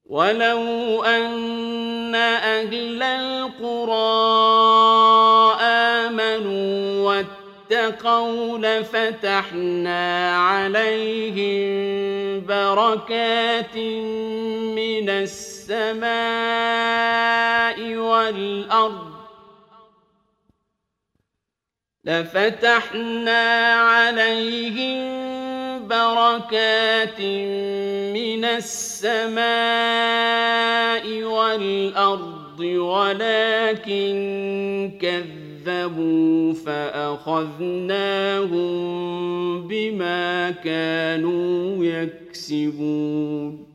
وَلَوْ أَنَّ أَهْلَ الْقُرَىٰ آمَنُوا وَاتَّقَوْا لَفَتَحْنَا عَلَيْهِم بَرَكَاتٍ مِّنَ السَّمَاءِ وَالْأَرْضِ وَلَٰكِن كَذَّبُوا فَأَخَذْنَاهُم بِمَا كَانُوا يَكْسِبُونَ